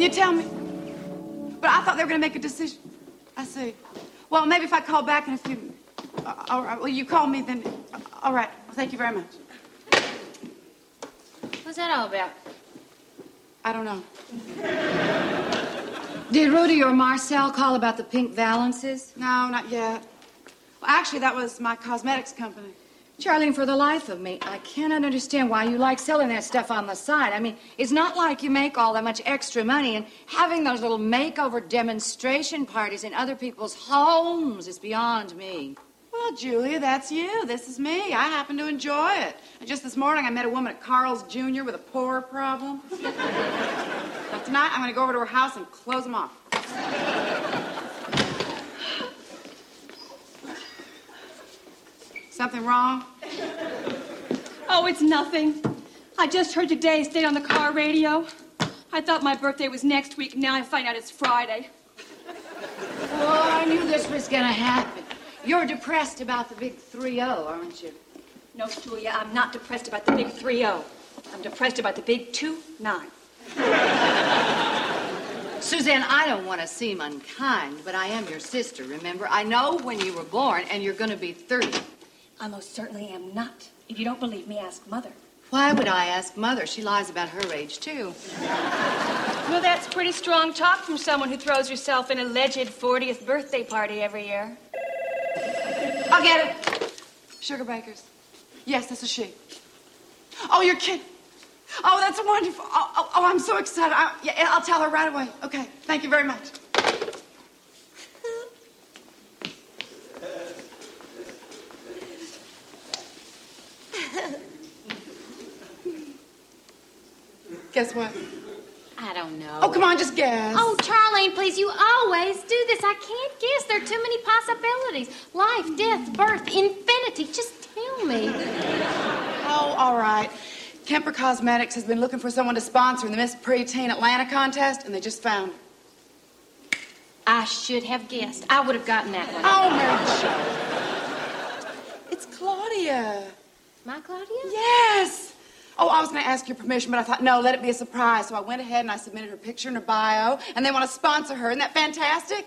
you tell me? But I thought they were going to make a decision. I see. Well, maybe if I call back in a few... all right. Well, you call me then. All right. Well, thank you very much. What's that all about? I don't know. Did Rudy or Marcel call about the pink valances? No, not yet. Well, actually, that was my cosmetics company. Charlene, for the life of me, I cannot understand why you like selling that stuff on the side. I mean, it's not like you make all that much extra money, and having those little makeover demonstration parties in other people's homes is beyond me. Well, Julia, that's you. This is me. I happen to enjoy it. And just this morning, I met a woman at Carl's Jr. with a poor problem. But tonight, I'm going to go over to her house and close them off. Something wrong? Oh, it's nothing. I just heard today's date on the car radio. I thought my birthday was next week. Now I find out it's Friday. Oh, I knew this was going to happen. You're depressed about the big 3-0, aren't you? No, Julia, I'm not depressed about the big 3-0. I'm depressed about the big 2-9. Suzanne, I don't want to seem unkind, but I am your sister, remember? I know when you were born, and you're going to be 30. I most certainly am not. If you don't believe me, ask Mother. Why would I ask Mother? She lies about her age, too. Well, that's pretty strong talk from someone who throws herself an alleged 40th birthday party every year. I'll get it. Sugar Bakers. Yes, this is she. Oh, you're kidding. Oh, that's wonderful. Oh, I'm so excited. I'll tell her right away. Okay, thank you very much. Guess what? I don't know. Oh, come on, just guess. Oh, Charlene, please, you always do this. I can't guess. There are too many possibilities. Life, death, birth, infinity. Just tell me. Oh, all right. Kemper Cosmetics has been looking for someone to sponsor in the Miss Preteen Atlanta contest, and they just found her. I should have guessed. I would have gotten that one. Oh, Mary Jo. It's Claudia. My Claudia? Yes. Oh, I was going to ask your permission, but I thought, no, let it be a surprise. So I went ahead and I submitted her picture and her bio, and they want to sponsor her. Isn't that fantastic?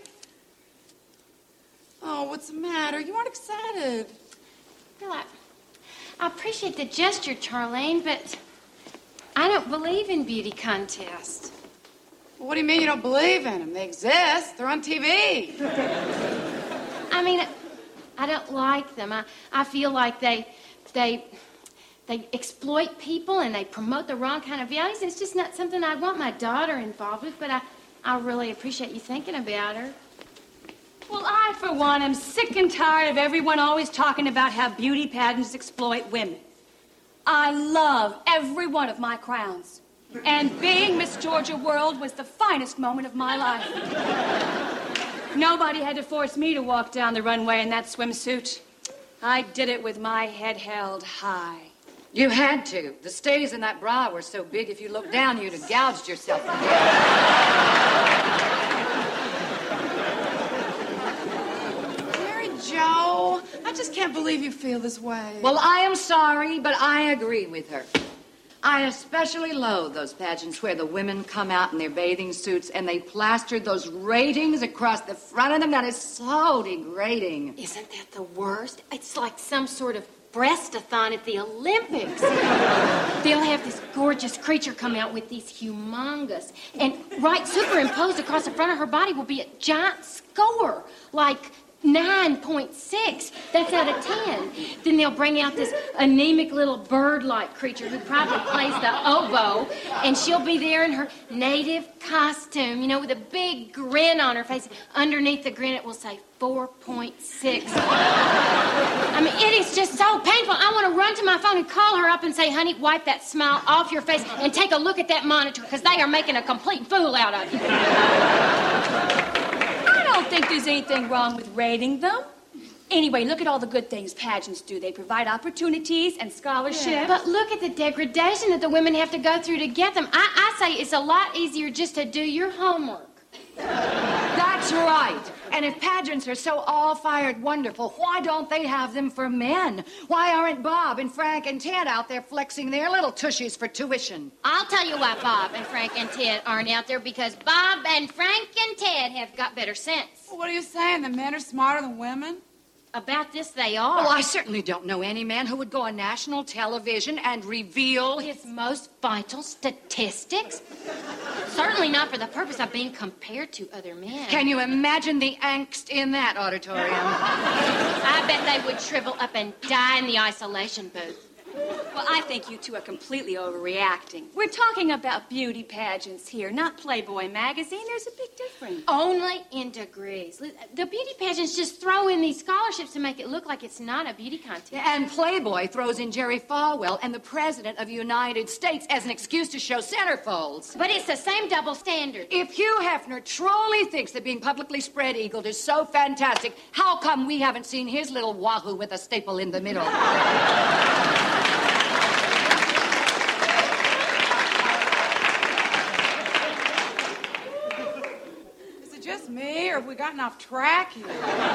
Oh, what's the matter? You aren't excited. Well, I appreciate the gesture, Charlene, but I don't believe in beauty contests. Well, what do you mean you don't believe in them? They exist. They're on TV. I mean, I don't like them. I feel like they exploit people and they promote the wrong kind of values. It's just not something I want my daughter involved with, but I really appreciate you thinking about her. Well, I, for one, am sick and tired of everyone always talking about how beauty pageants exploit women. I love every one of my crowns. And being Miss Georgia World was the finest moment of my life. Nobody had to force me to walk down the runway in that swimsuit. I did it with my head held high. You had to. The stays in that bra were so big, if you looked down, you'd have gouged yourself to death. Mary Jo, I just can't believe you feel this way. Well, I am sorry, but I agree with her. I especially loathe those pageants where the women come out in their bathing suits and they plastered those ratings across the front of them. That is so degrading. Isn't that the worst? It's like some sort of breastathon at the Olympics. They'll have this gorgeous creature come out with these humongous, and right superimposed across the front of her body will be a giant score, like 9.6. That's out of 10. Then they'll bring out this anemic little bird-like creature who probably plays the oboe, and she'll be there in her native costume, you know, with a big grin on her face. Underneath the grin, it will say 4.6. I mean, it is just so painful. I want to run to my phone and call her up and say, honey, wipe that smile off your face and take a look at that monitor, because they are making a complete fool out of you. I don't think there's anything wrong with rating them. Anyway, look at all the good things pageants do. They provide opportunities and scholarships. Yeah. But look at the degradation that the women have to go through to get them. I say it's a lot easier just to do your homework. That's right. And if pageants are so all-fired wonderful, why don't they have them for men? Why aren't Bob and Frank and Ted out there flexing their little tushies for tuition? I'll tell you why Bob and Frank and Ted aren't out there, because Bob and Frank and Ted have got better sense. Well, what are you saying? The men are smarter than women? About this, they are. Well, I certainly don't know any man who would go on national television and reveal His most vital statistics? Certainly not for the purpose of being compared to other men. Can you imagine the angst in that auditorium? I bet they would shrivel up and die in the isolation booth. Well, I think you two are completely overreacting. We're talking about beauty pageants here, not Playboy magazine. There's a big difference. Only in degrees. The beauty pageants just throw in these scholarships to make it look like it's not a beauty contest. And Playboy throws in Jerry Falwell and the President of the United States as an excuse to show centerfolds. But it's the same double standard. If Hugh Hefner truly thinks that being publicly spread-eagled is so fantastic, how come we haven't seen his little wahoo with a staple in the middle? Just me, or have we gotten off track here?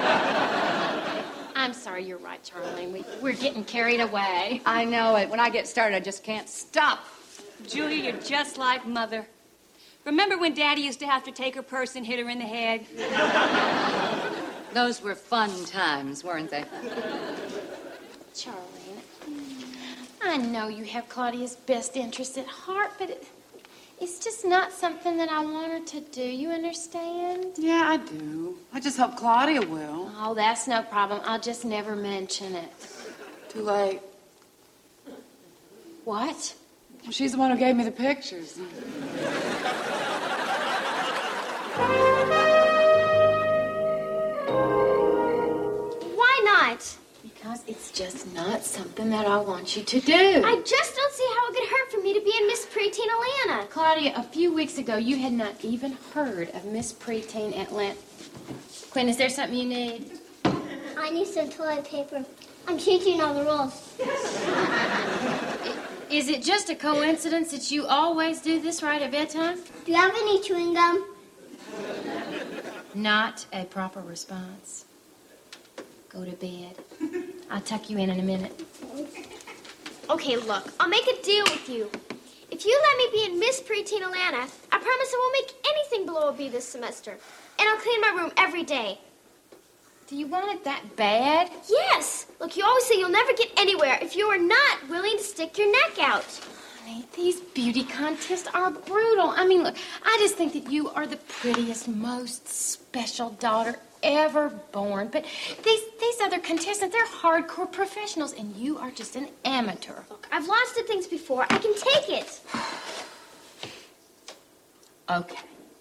I'm sorry, you're right, Charlene. We're getting carried away. I know it. When I get started, I just can't stop. Julia, you're just like Mother. Remember when Daddy used to have to take her purse and hit her in the head? Those were fun times, weren't they? Charlene, I know you have Claudia's best interest at heart, but it's just not something that I want her to do. You understand? Yeah, I do. I just hope Claudia will. Oh, that's no problem. I'll just never mention it. Too late. What? Well, she's the one who gave me the pictures. Why not? Because it's just not something that I want you to do. I just don't see how it could hurt for me to be in Miss Preteen Atlanta. Claudia, a few weeks ago, you had not even heard of Miss Preteen Atlanta. Quinn, is there something you need? I need some toilet paper. I'm changing all the rules. Is it just a coincidence that you always do this right at bedtime? Do you have any chewing gum? Not a proper response. Go to bed. I'll tuck you in a minute. Okay, look, I'll make a deal with you. If you let me be in Miss Preteen Atlanta, I promise I won't make anything below a B this semester. And I'll clean my room every day. Do you want it that bad? Yes! Look, you always say you'll never get anywhere if you are not willing to stick your neck out. Honey, these beauty contests are brutal. I mean, look, I just think that you are the prettiest, most special daughter ever born. But these other contestants, they're hardcore professionals, and you are just an amateur. Look, I've lost at things before. I can take it. Okay.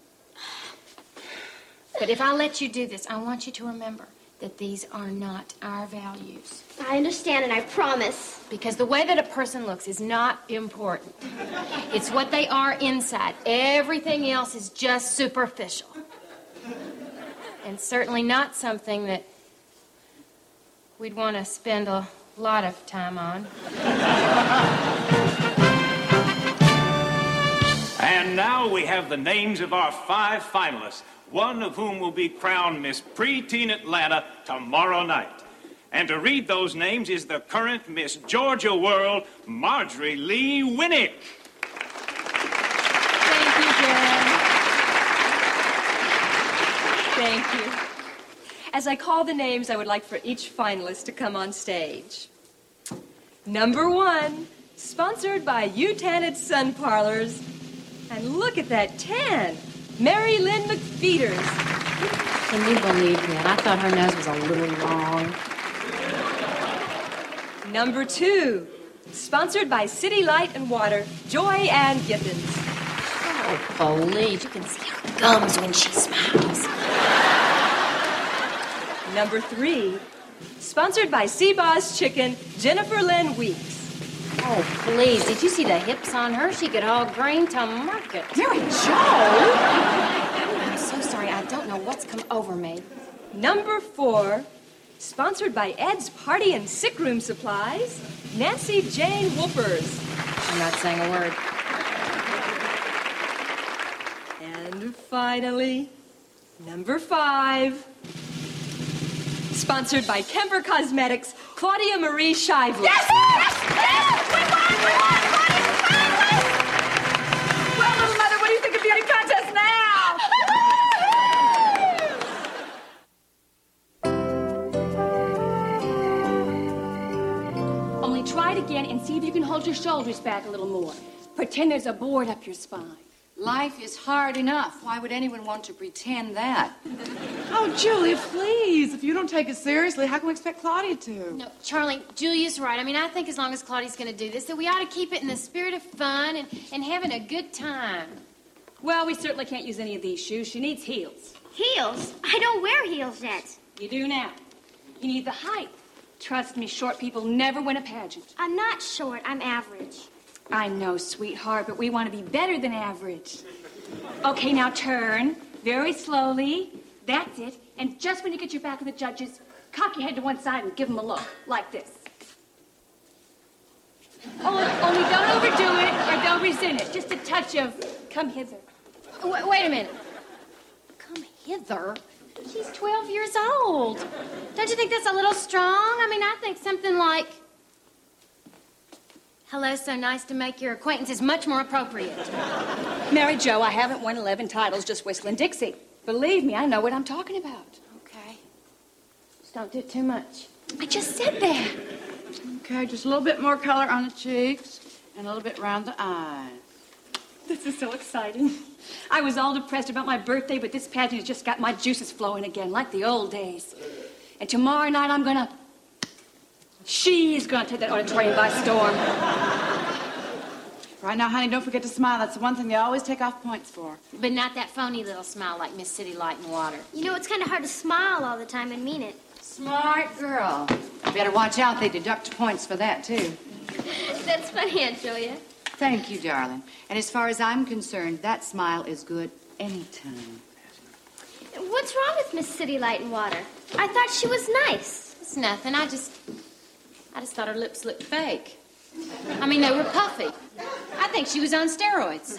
But if I let you do this, I want you to remember that these are not our values. I understand, and I promise. Because the way that a person looks is not important. It's what they are inside. Everything else is just superficial. And certainly not something that we'd want to spend a lot of time on. And now we have the names of our 5 finalists, one of whom will be crowned Miss Preteen Atlanta tomorrow night. And to read those names is the current Miss Georgia World, Marjorie Lee Winnick. Thank you, Jen. Thank you. As I call the names, I would like for each finalist to come on stage. Number 1, sponsored by U-Tanned Sun Parlors. And look at that tan. Mary Lynn McFeeters. Can you believe that? I thought her nose was a little long. Number 2, sponsored by City Light and Water, Joy Ann Giffens. Oh, please. You can see her gums when she smiles. Number 3, sponsored by Seaboss Chicken, Jennifer Lynn Weeks. Oh, please. Did you see the hips on her? She could all green to market. Mary Jo! I'm so sorry. I don't know what's come over me. Number 4, sponsored by Ed's Party and Sick Room Supplies, Nancy Jane Woopers. I'm not saying a word. And finally, number 5, Sponsored by Kemper Cosmetics, Claudia Marie Shively. Yes! Yes! Yes! We won! We won! Claudia's finalist! Well, little mother, what do you think of beauty contest now? Only try it again and see if you can hold your shoulders back a little more. Pretend there's a board up your spine. Life is hard enough. Why would anyone want to pretend that? Oh, Julia, please. If you don't take it seriously, how can we expect Claudia to? No, Charlie, Julia's right. I mean, I think as long as Claudia's going to do this, that we ought to keep it in the spirit of fun and having a good time. Well, we certainly can't use any of these shoes. She needs heels. Heels? I don't wear heels yet. You do now. You need the height. Trust me, short people never win a pageant. I'm not short. I'm average. I know, sweetheart, but we want to be better than average. Okay, now turn very slowly. That's it. And just when you get your back to the judges, cock your head to one side and give them a look, like this. Only don't overdo it or don't resent it. Just a touch of come hither. Wait a minute. Come hither? She's 12 years old. Don't you think that's a little strong? I mean, I think something like, hello, so nice to make your acquaintance is much more appropriate. Mary Jo, I haven't won 11 titles just whistling Dixie. Believe me, I know what I'm talking about. Okay. Just don't do too much. I just said that. Okay, just a little bit more color on the cheeks and a little bit around the eyes. This is so exciting. I was all depressed about my birthday, but this pageant has just got my juices flowing again, like the old days. And tomorrow night, she's gonna take that auditorium by storm. Right now, honey, don't forget to smile. That's the one thing they always take off points for. But not that phony little smile like Miss City Light and Water. You know, it's kind of hard to smile all the time and mean it. Smart girl. Better watch out. They deduct points for that, too. That's funny, Aunt Julia. Thank you, darling. And as far as I'm concerned, that smile is good anytime. What's wrong with Miss City Light and Water? I thought she was nice. It's nothing. I just thought her lips looked fake. I mean, they were puffy. I think she was on steroids.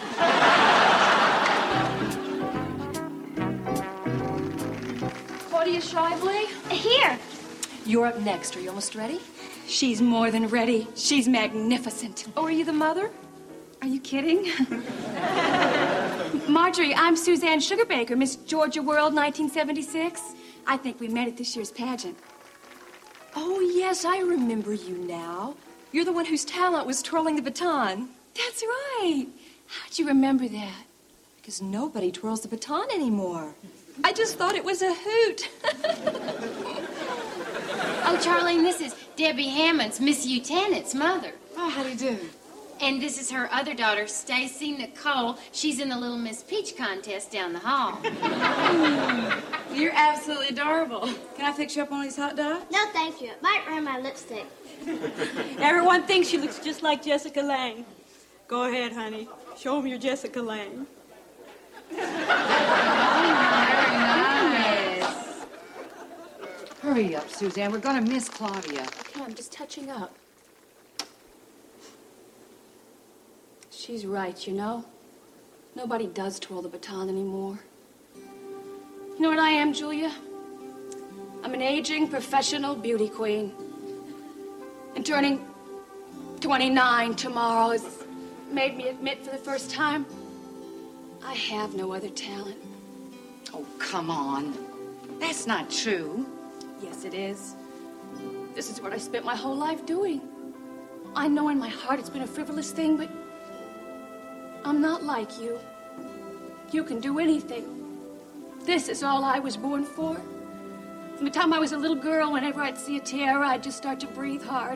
Claudia Shively? Here. You're up next. Are you almost ready? She's more than ready. She's magnificent. Oh, are you the mother? Are you kidding? Marjorie, I'm Suzanne Sugarbaker, Miss Georgia World 1976. I think we met at this year's pageant. Oh, yes, I remember you now. You're the one whose talent was twirling the baton. That's right. How'd you remember that? Because nobody twirls the baton anymore. I just thought it was a hoot. Oh, Charlene, this is Debbie Hammond's Miss Lieutenant's mother. Oh, how do you do? And this is her other daughter, Stacy Nicole. She's in the Little Miss Peach contest down the hall. You're absolutely adorable. Can I fix you up one of these hot dogs? No, thank you. It might ruin my lipstick. Everyone thinks she looks just like Jessica Lange. Go ahead, honey. Show them your Jessica Lange. Very nice. Hurry up, Suzanne. We're going to miss Claudia. Okay, I'm just touching up. She's right, you know. Nobody does twirl the baton anymore. You know what I am, Julia? I'm an aging professional beauty queen. And turning 29 tomorrow has made me admit for the first time I have no other talent. Oh, come on. That's not true. Yes, it is. This is what I spent my whole life doing. I know in my heart it's been a frivolous thing, but I'm not like you. You can do anything. This is all I was born for. From the time I was a little girl, whenever I'd see a tiara, I'd just start to breathe hard.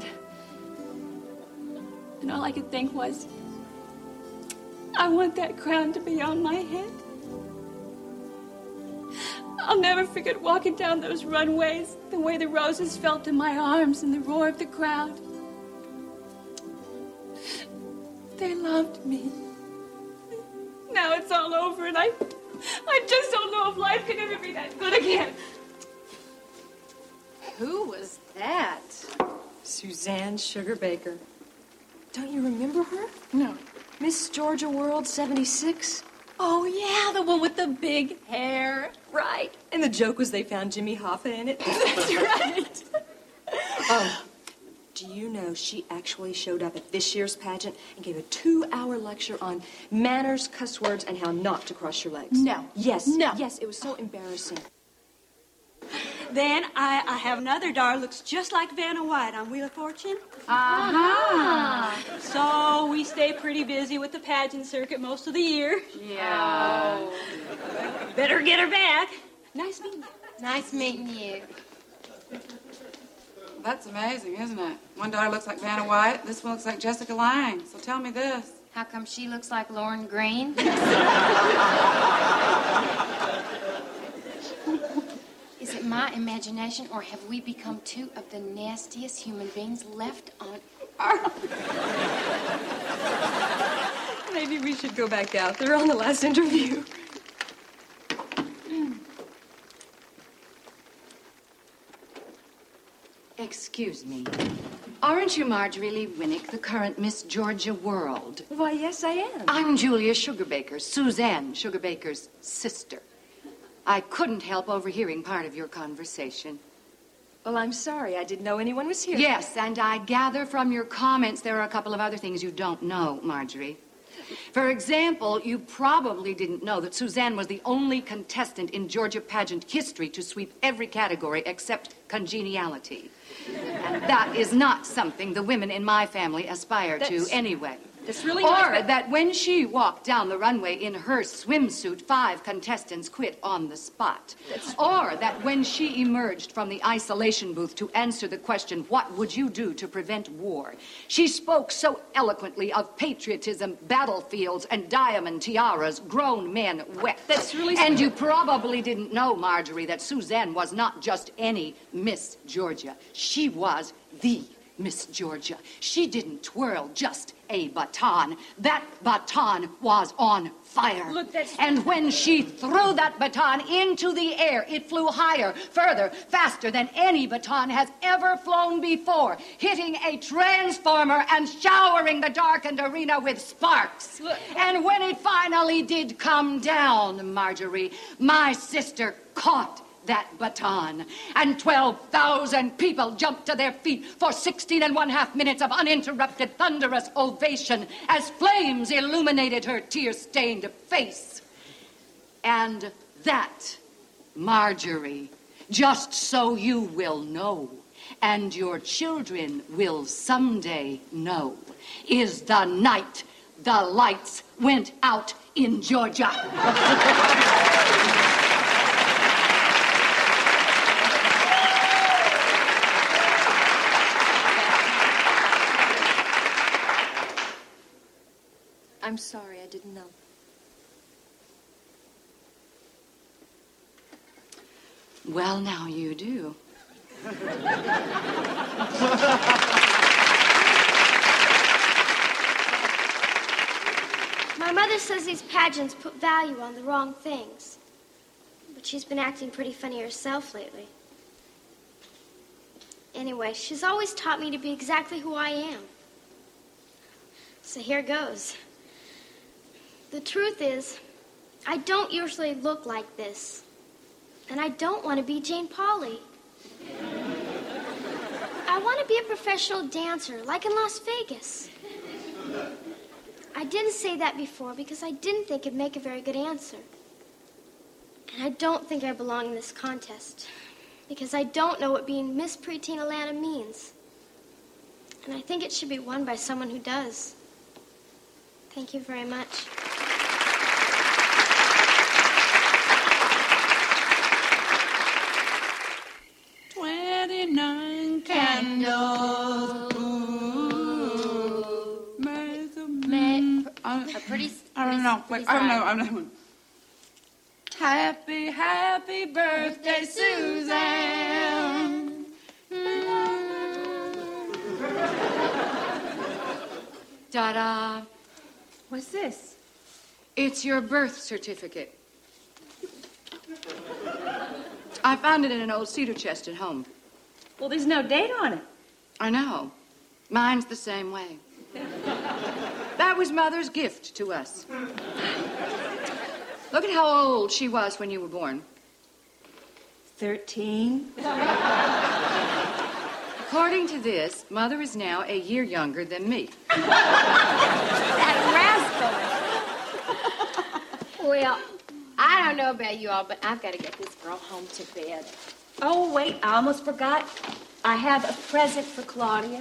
And all I could think was, I want that crown to be on my head. I'll never forget walking down those runways, the way the roses felt in my arms and the roar of the crowd. They loved me. Now it's all over, and I just don't know if life can ever be that good again. Who was that? Suzanne Sugarbaker. Don't you remember her? No. Miss Georgia World 76? Oh, yeah, the one with the big hair. Right. And the joke was they found Jimmy Hoffa in it. That's right. Oh, do you know she actually showed up at this year's pageant and gave a 2-hour lecture on manners, cuss words, and how not to cross your legs? No. Yes. No. Yes, it was so embarrassing. Then I have another daughter looks just like Vanna White on Wheel of Fortune. So we stay pretty busy with the pageant circuit most of the year. Yeah. Better get her back. Nice meeting you. Nice meeting you. That's amazing, isn't it? One daughter looks like Vanna White, this one looks like Jessica Lange. So tell me this. How come she looks like Lauren Green? Is it my imagination, or have we become two of the nastiest human beings left on earth? Maybe we should go back out there on the last interview. Excuse me. Aren't you Marjorie Lee Winnick, the current Miss Georgia World? Why, yes, I am. I'm Julia Sugarbaker, Suzanne Sugarbaker's sister. I couldn't help overhearing part of your conversation. Well, I'm sorry. I didn't know anyone was here. Yes, and I gather from your comments there are a couple of other things you don't know, Marjorie. For example, you probably didn't know that Suzanne was the only contestant in Georgia pageant history to sweep every category except congeniality. And that is not something the women in my family aspire to anyway. That's really Or nice, but- that when she walked down the runway in her swimsuit, 5 contestants quit on the spot. Or that when she emerged from the isolation booth to answer the question, what would you do to prevent war? She spoke so eloquently of patriotism, battlefields, and diamond tiaras, grown men wept. That's really... And you probably didn't know, Marjorie, that Suzanne was not just any Miss Georgia. She was the Miss Georgia. She didn't twirl just a baton. That baton was on fire. Look, that's... And when she threw that baton into the air, it flew higher, further, faster than any baton has ever flown before, hitting a transformer and showering the darkened arena with sparks. Look. And when it finally did come down, Marjorie, my sister caught that baton, and 12,000 people jumped to their feet for 16½ minutes of uninterrupted thunderous ovation as flames illuminated her tear-stained face. And that, Marjorie, just so you will know, and your children will someday know, is the night the lights went out in Georgia. I'm sorry, I didn't know. Well, now you do. My mother says these pageants put value on the wrong things. But she's been acting pretty funny herself lately. Anyway, she's always taught me to be exactly who I am. So here goes. The truth is, I don't usually look like this. And I don't want to be Jane Pauley. I want to be a professional dancer, like in Las Vegas. I didn't say that before because I didn't think it'd make a very good answer. And I don't think I belong in this contest because I don't know what being Miss Preteen Atlanta means. And I think it should be won by someone who does. Thank you very much. I don't know. Wait, I don't know. Happy, happy birthday, Suzanne. Ta-da. What's this? It's your birth certificate. I found it in an old cedar chest at home. Well, there's no date on it. I know. Mine's the same way. That was Mother's gift to us. Look at how old she was when you were born. 13. According to this, Mother is now a year younger than me. That rascal. Well, I don't know about you all, but I've got to get this girl home to bed. Oh, wait, I almost forgot. I have a present for Claudia.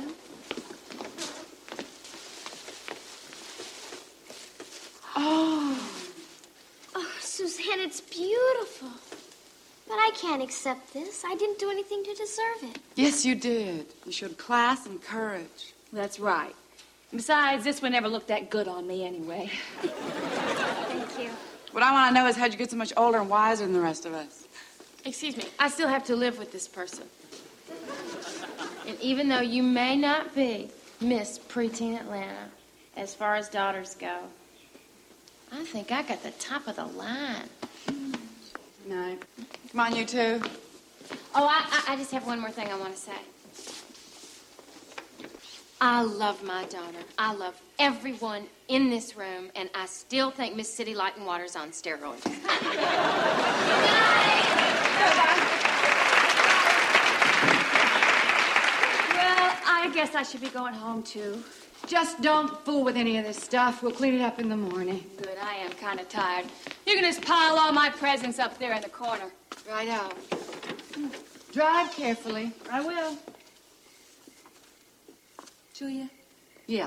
Oh, Suzanne, it's beautiful. But I can't accept this. I didn't do anything to deserve it. Yes, you did. You showed class and courage. That's right. Besides, this one never looked that good on me anyway. Thank you. What I want to know is how'd you get so much older and wiser than the rest of us? Excuse me, I still have to live with this person. And even though you may not be Miss Preteen Atlanta, as far as daughters go, I think I got the top of the line. No. Come on, you two. Oh, I just have one more thing I want to say. I love my daughter. I love everyone in this room, and I still think Miss City Light and Water's on steroids. Well, I guess I should be going home, too. Just don't fool with any of this stuff. We'll clean it up in the morning. Good, I am kind of tired. You can just pile all my presents up there in the corner. Right out. Drive carefully. I will. Julia, Yeah.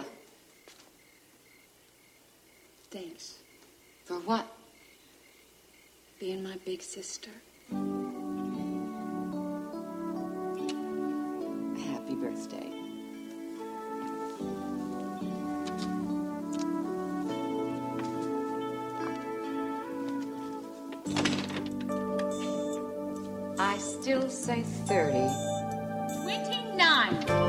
Thanks. For what? Being my big sister. Happy birthday. I still say 30. 29.